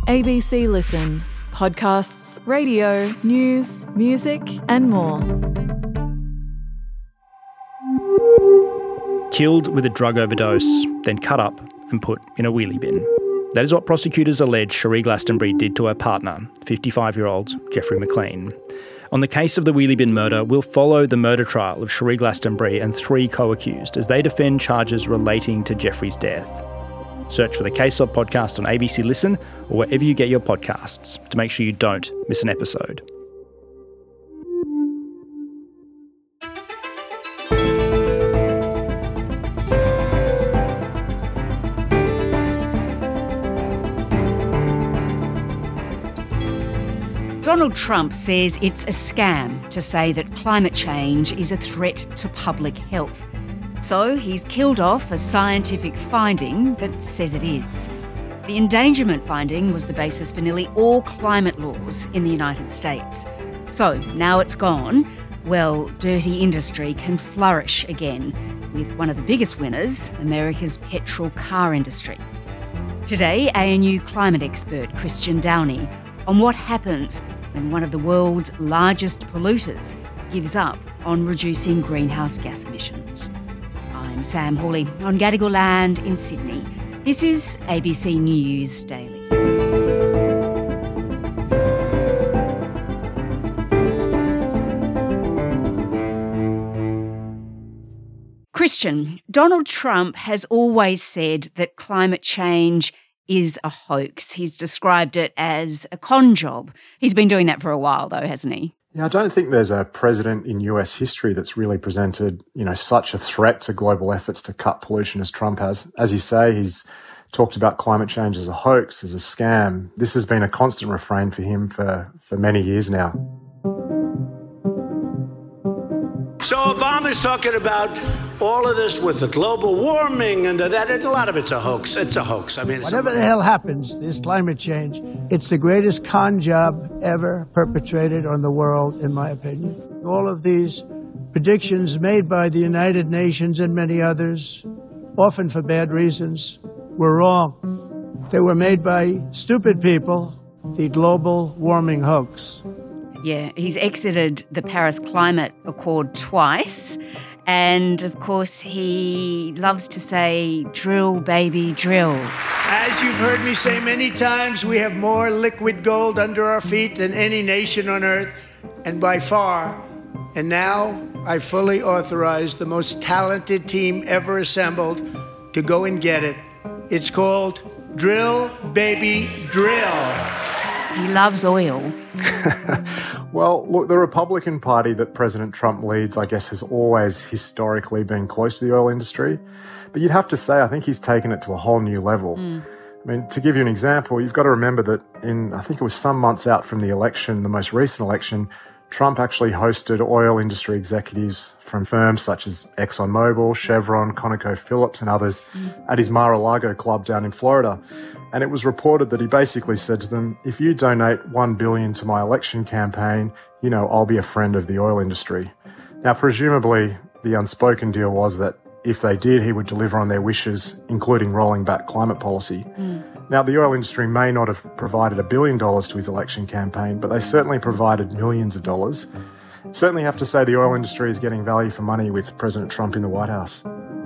ABC Listen. Podcasts, radio, news, music and more. Killed with a drug overdose, then cut up and put in a wheelie bin. That is what prosecutors allege Cherie Glastonbury did to her partner, 55-year-old Jeffrey McLean. On the case of the wheelie bin murder, we'll follow the murder trial of Cherie Glastonbury and 3 co-accused as they defend charges relating to Jeffrey's death. Search for the Case Of podcast on ABC Listen or wherever you get your podcasts to make sure you don't miss an episode. Donald Trump says it's a scam to say that climate change is a threat to public health. So he's killed off a scientific finding that says it is. The endangerment finding was the basis for nearly all climate laws in the United States. So now it's gone, well, dirty industry can flourish again, with one of the biggest winners, America's petrol car industry. Today, ANU climate expert Christian Downey on what happens when one of the world's largest polluters gives up on reducing greenhouse gas emissions. I'm Sam Hawley on Gadigal land in Sydney. This is ABC News Daily. Christian, Donald Trump has always said that climate change is a hoax. He's described it as a con job. He's been doing that for a while though, hasn't he? Yeah, I don't think there's a president in US history that's really presented, such a threat to global efforts to cut pollution as Trump has. As you say, he's talked about climate change as a hoax, as a scam. This has been a constant refrain for him for many years now. So Obama's talking about all of this with the global warming and that, and a lot of it's a hoax. It's a hoax. I mean, whatever the hell happens, this climate change, it's the greatest con job ever perpetrated on the world, in my opinion. All of these predictions made by the United Nations and many others, often for bad reasons, were wrong. They were made by stupid people, the global warming hoax. Yeah, he's exited the Paris Climate Accord twice. And, of course, he loves to say, drill, baby, drill. As you've heard me say many times, we have more liquid gold under our feet than any nation on earth, and by far. And now I fully authorize the most talented team ever assembled to go and get it. It's called Drill, Baby, Drill. He loves oil. Well, look, the Republican Party that President Trump leads, I guess, has always historically been close to the oil industry. But you'd have to say, I think he's taken it to a whole new level. I mean, to give you an example, you've got to remember that I think it was some months out from the election, the most recent election, Trump actually hosted oil industry executives from firms such as ExxonMobil, Chevron, ConocoPhillips and others at his Mar-a-Lago club down in Florida. And it was reported that he basically said to them, if you donate $1 billion to my election campaign, I'll be a friend of the oil industry. Now, presumably, the unspoken deal was that if they did, he would deliver on their wishes, including rolling back climate policy. Now, the oil industry may not have provided $1 billion to his election campaign, but they certainly provided millions of dollars. Certainly have to say the oil industry is getting value for money with President Trump in the White House.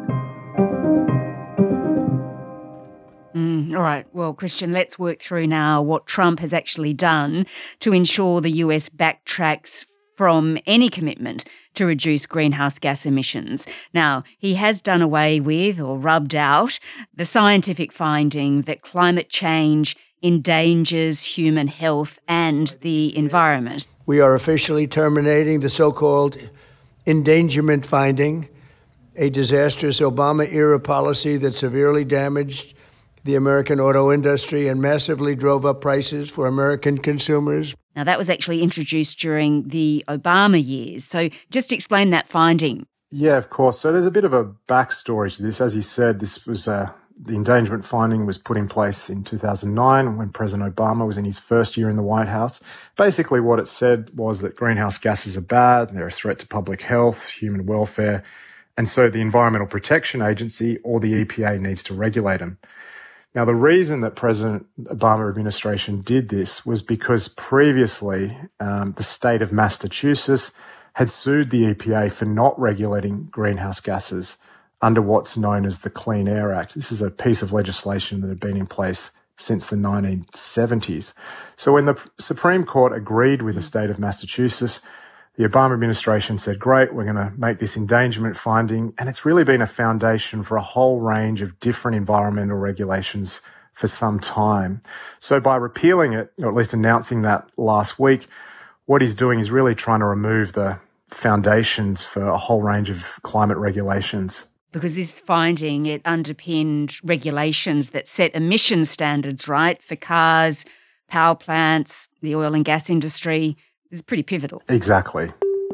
All right. Well, Christian, let's work through now what Trump has actually done to ensure the US backtracks from any commitment to reduce greenhouse gas emissions. Now, he has done away with or rubbed out the scientific finding that climate change endangers human health and the environment. We are officially terminating the so-called endangerment finding, a disastrous Obama-era policy that severely damaged the American auto industry and massively drove up prices for American consumers. Now, that was actually introduced during the Obama years. So just explain that finding. Yeah, of course. So there's a bit of a backstory to this. As you said, this was the endangerment finding was put in place in 2009 when President Obama was in his first year in the White House. Basically, what it said was that greenhouse gases are bad, they're a threat to public health, human welfare, and so the Environmental Protection Agency, or the EPA, needs to regulate them. Now, the reason that President Obama administration did this was because previously the state of Massachusetts had sued the EPA for not regulating greenhouse gases under what's known as the Clean Air Act. This is a piece of legislation that had been in place since the 1970s. So when the Supreme Court agreed with the state of Massachusetts, the Obama administration said, great, we're going to make this endangerment finding. And it's really been a foundation for a whole range of different environmental regulations for some time. So by repealing it, or at least announcing that last week, what he's doing is really trying to remove the foundations for a whole range of climate regulations. Because this finding, it underpinned regulations that set emission standards, right, for cars, power plants, the oil and gas industry. Is pretty pivotal. Exactly.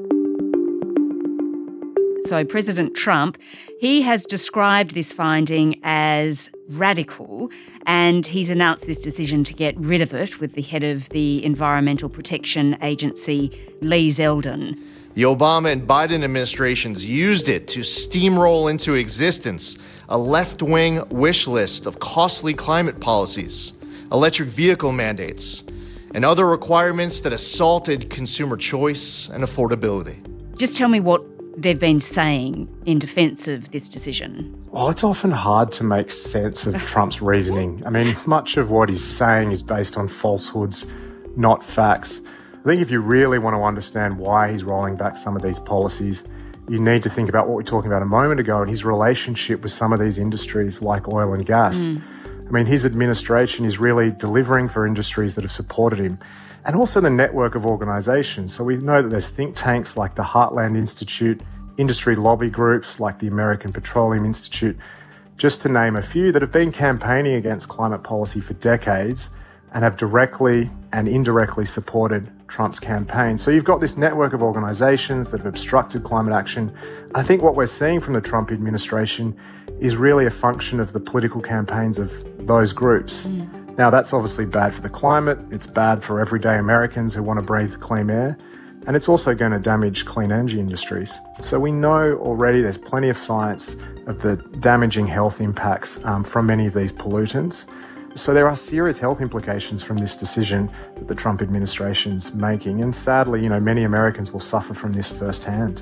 So President Trump, he has described this finding as radical, and he's announced this decision to get rid of it with the head of the Environmental Protection Agency, Lee Zeldin. The Obama and Biden administrations used it to steamroll into existence a left-wing wish list of costly climate policies, electric vehicle mandates, and other requirements that assaulted consumer choice and affordability. Just tell me what they've been saying in defence of this decision. Well, it's often hard to make sense of Trump's reasoning. I mean, much of what he's saying is based on falsehoods, not facts. I think if you really want to understand why he's rolling back some of these policies, you need to think about what we were talking about a moment ago and his relationship with some of these industries like oil and gas. I mean, his administration is really delivering for industries that have supported him, and also the network of organisations. So we know that there's think tanks like the Heartland Institute, industry lobby groups like the American Petroleum Institute, just to name a few, that have been campaigning against climate policy for decades and have directly and indirectly supported Trump's campaign. So you've got this network of organisations that have obstructed climate action. I think what we're seeing from the Trump administration is really a function of the political campaigns of those groups. Now, that's obviously bad for the climate. It's bad for everyday Americans who want to breathe clean air. And it's also going to damage clean energy industries. So we know already there's plenty of science of the damaging health impacts from many of these pollutants. So there are serious health implications from this decision that the Trump administration's making. And sadly, many Americans will suffer from this firsthand.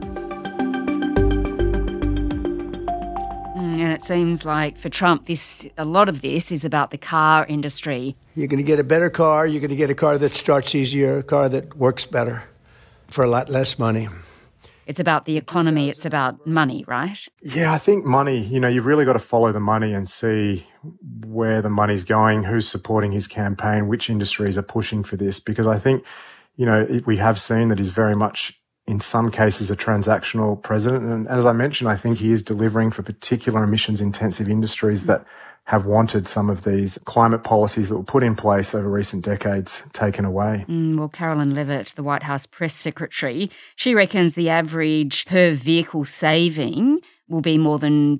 And it seems like for Trump, a lot of this is about the car industry. You're going to get a better car. You're going to get a car that starts easier, a car that works better for a lot less money. It's about the economy. It's about money, right? Yeah, I think money, you've really got to follow the money and see where the money's going, who's supporting his campaign, which industries are pushing for this. Because I think, we have seen that he's very much, in some cases, a transactional president. And as I mentioned, I think he is delivering for particular emissions-intensive industries that have wanted some of these climate policies that were put in place over recent decades taken away. Well, Carolyn Levitt, the White House press secretary, she reckons the average per vehicle saving will be more than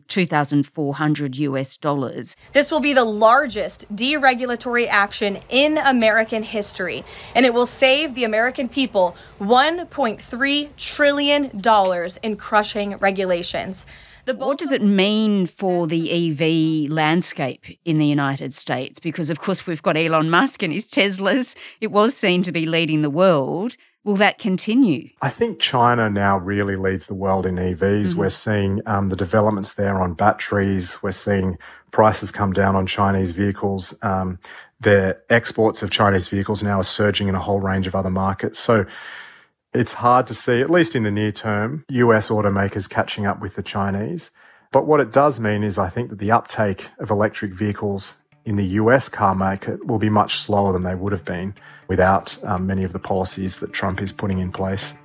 $2,400. This will be the largest deregulatory action in American history, and it will save the American people $1.3 trillion in crushing regulations. What does it mean for the EV landscape in the United States? Because, of course, we've got Elon Musk and his Teslas. It was seen to be leading the world. Will that continue? I think China now really leads the world in EVs. We're seeing the developments there on batteries. We're seeing prices come down on Chinese vehicles. Their exports of Chinese vehicles now are surging in a whole range of other markets. So it's hard to see, at least in the near term, US automakers catching up with the Chinese. But what it does mean is I think that the uptake of electric vehicles in the US car market will be much slower than they would have been without many of the policies that Trump is putting in place.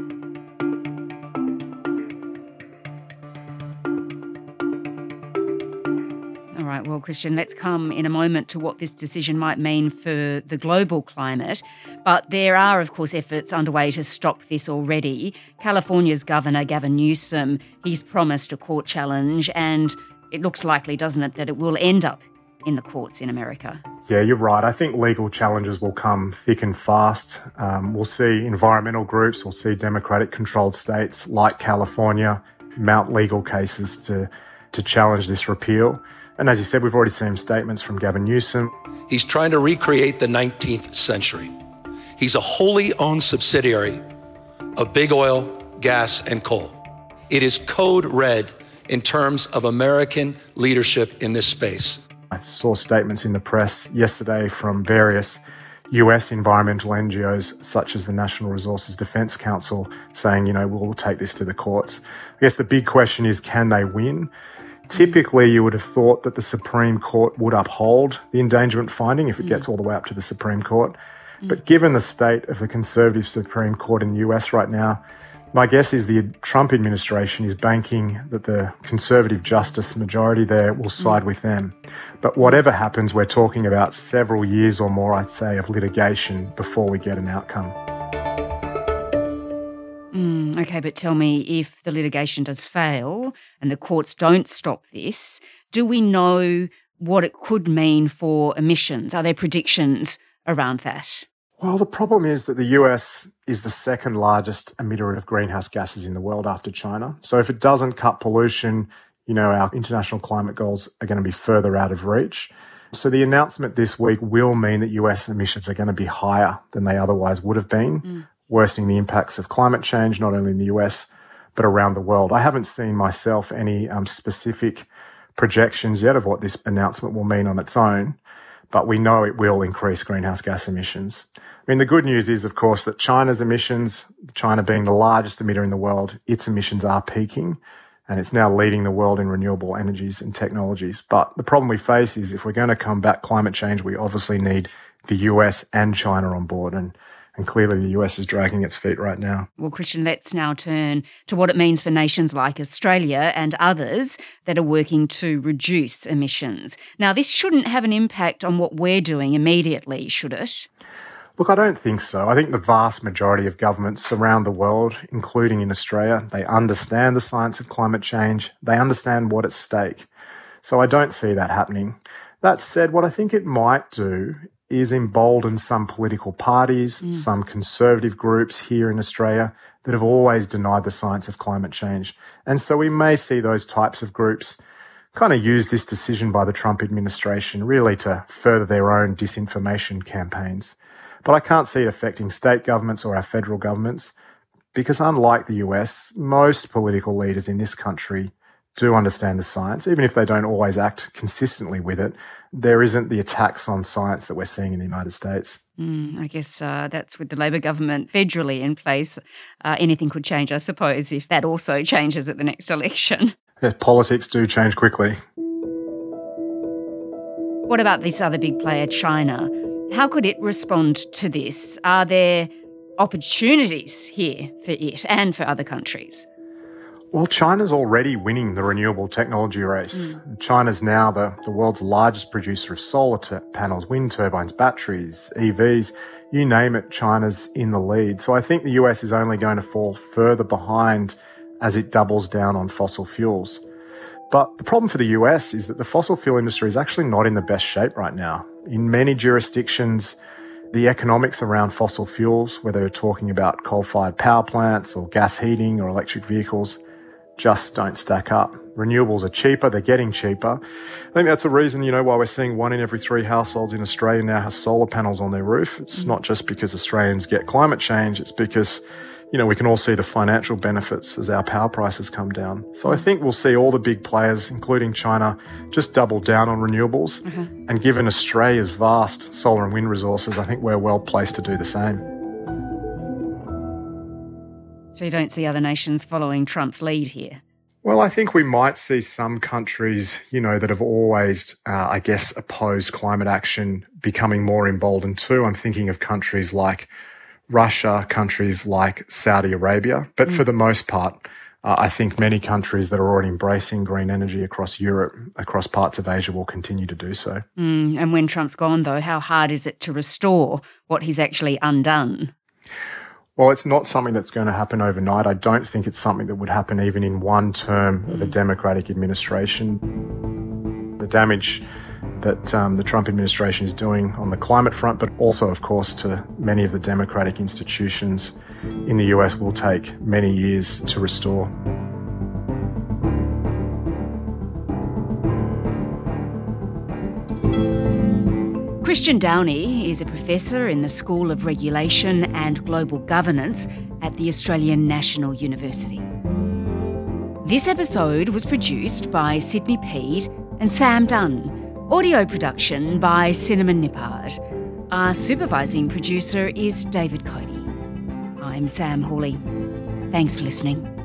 All right, well, Christian, let's come in a moment to what this decision might mean for the global climate. But there are, of course, efforts underway to stop this already. California's Governor Gavin Newsom, he's promised a court challenge, and it looks likely, doesn't it, that it will end up in the courts in America. Yeah, you're right. I think legal challenges will come thick and fast. We'll see environmental groups, we'll see Democratic-controlled states like California mount legal cases to challenge this repeal. And as you said, we've already seen statements from Gavin Newsom. He's trying to recreate the 19th century. He's a wholly owned subsidiary of big oil, gas, and coal. It is code red in terms of American leadership in this space. I saw statements in the press yesterday from various US environmental NGOs, such as the National Resources Defense Council, saying, we'll take this to the courts. I guess the big question is, can they win? Typically, you would have thought that the Supreme Court would uphold the endangerment finding if it gets all the way up to the Supreme Court. But given the state of the conservative Supreme Court in the US right now, my guess is the Trump administration is banking that the conservative justice majority there will side with them. But whatever happens, we're talking about several years or more, I'd say, of litigation before we get an outcome. Okay, but tell me, if the litigation does fail and the courts don't stop this, do we know what it could mean for emissions? Are there predictions around that? Well, the problem is that the US is the second largest emitter of greenhouse gases in the world after China. So if it doesn't cut pollution, our international climate goals are going to be further out of reach. So the announcement this week will mean that US emissions are going to be higher than they otherwise would have been, worsening the impacts of climate change, not only in the US, but around the world. I haven't seen myself any specific projections yet of what this announcement will mean on its own, but we know it will increase greenhouse gas emissions. I mean, the good news is, of course, that China's emissions, China being the largest emitter in the world, its emissions are peaking, and it's now leading the world in renewable energies and technologies. But the problem we face is, if we're going to combat climate change, we obviously need the US and China on board, and clearly the US is dragging its feet right now. Well, Christian, let's now turn to what it means for nations like Australia and others that are working to reduce emissions. Now, this shouldn't have an impact on what we're doing immediately, should it? Look, I don't think so. I think the vast majority of governments around the world, including in Australia, they understand the science of climate change. They understand what's at stake. So I don't see that happening. That said, what I think it might do is embolden some political parties, some conservative groups here in Australia that have always denied the science of climate change. And so we may see those types of groups kind of use this decision by the Trump administration really to further their own disinformation campaigns. But I can't see it affecting state governments or our federal governments because, unlike the US, most political leaders in this country do understand the science. Even if they don't always act consistently with it, there isn't the attacks on science that we're seeing in the United States. I guess that's with the Labor government federally in place. Anything could change, I suppose, if that also changes at the next election. Yes, politics do change quickly. What about this other big player, China? How could it respond to this? Are there opportunities here for it and for other countries? Well, China's already winning the renewable technology race. China's now the world's largest producer of solar panels, wind turbines, batteries, EVs, you name it, China's in the lead. So I think the US is only going to fall further behind as it doubles down on fossil fuels. But the problem for the US is that the fossil fuel industry is actually not in the best shape right now. In many jurisdictions, the economics around fossil fuels, whether you're talking about coal-fired power plants or gas heating or electric vehicles, just don't stack up. Renewables are cheaper, they're getting cheaper. I think that's the reason, why we're seeing 1 in every 3 households in Australia now has solar panels on their roof. It's not just because Australians get climate change, it's because, we can all see the financial benefits as our power prices come down. So I think we'll see all the big players, including China, just double down on renewables. And given Australia's vast solar and wind resources, I think we're well placed to do the same. So you don't see other nations following Trump's lead here? Well, I think we might see some countries, that have always, opposed climate action becoming more emboldened too. I'm thinking of countries like Russia, countries like Saudi Arabia. But for the most part, I think many countries that are already embracing green energy across Europe, across parts of Asia, will continue to do so. And when Trump's gone, though, how hard is it to restore what he's actually undone? Well, it's not something that's going to happen overnight. I don't think it's something that would happen even in one term of a Democratic administration. The damage that the Trump administration is doing on the climate front, but also, of course, to many of the democratic institutions in the US will take many years to restore. Christian Downey is a professor in the School of Regulation and Global Governance at the Australian National University. This episode was produced by Sydney Peed and Sam Dunn. Audio production by Cinnamon Nippard. Our supervising producer is David Cody. I'm Sam Hawley. Thanks for listening.